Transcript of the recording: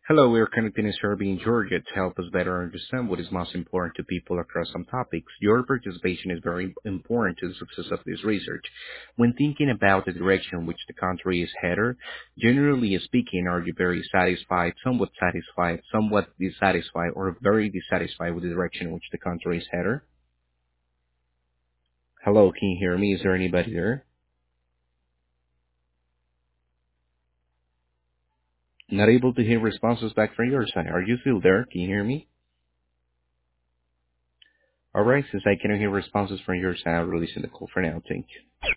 Hello, we are connecting in Serbia and Georgia to help us better understand what is most important to people across some topics. Your participation is very important to the success of this research. When thinking about the direction in which the country is headed, generally speaking, are you very satisfied, somewhat dissatisfied, or very dissatisfied with the direction in which the country is headed? Hello, can you hear me? Is there anybody there? Not able to hear responses back from your side. Are you still there? Can you hear me? All right, since I cannot hear responses from your side, I'll release the call for now. Thank you.